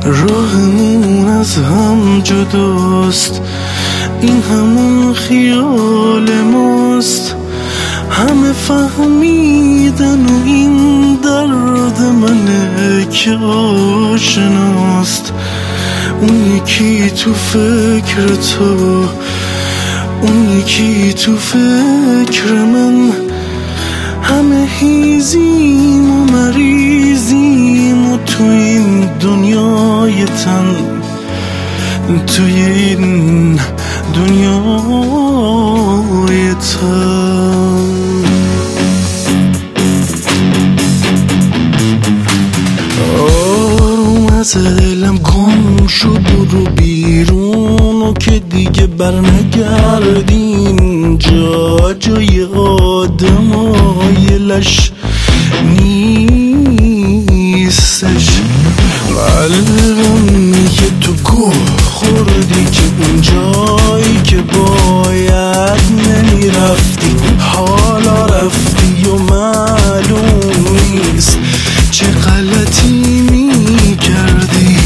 راهمون از هم جداست، این همون خیال ماست. همه فهمیدن و این درد منه که آشناست. اون یکی تو فکر تو، اون یکی تو فکر من. همه هیزیم و مریضیم و تو این دنیای تن، توی این دنیای تن. آروم از دلم گم شو، برو بیرون و که دیگه برنگردین جا، جای آدمای لش نیستش. قلبم میگه تو گوه خوردی که اون جایی که باید نمیرفتی، حالا رفتی و معلوم نیست چه غلطی میکردی.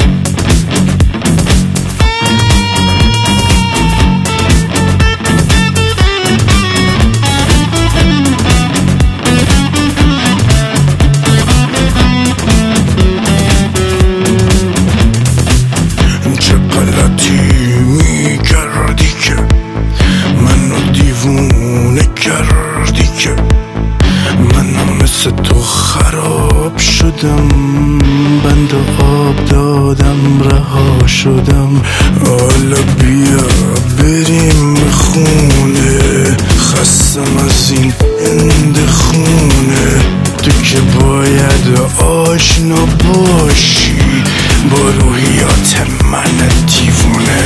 تو خراب شدم، بند و آب دادم، رها شدم. حالا بیا بریم خونه، خستم از این هند خونه. تو که باید آشنا باشی با روحیات من دیوونه.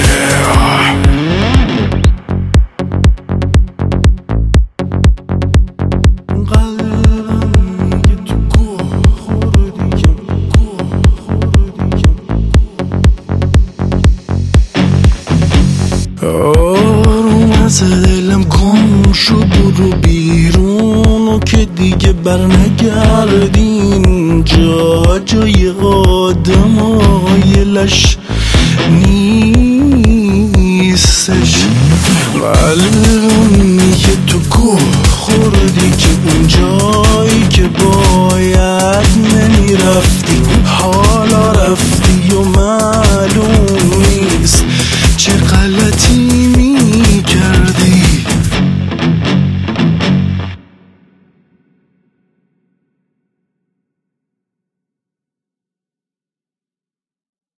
آروم از دلم گم شو، برو بیرون و که دیگه برنگردین جا، جای آدمای لش نیستش. قلبم میگه تو گوه خوردی که اون جایی که با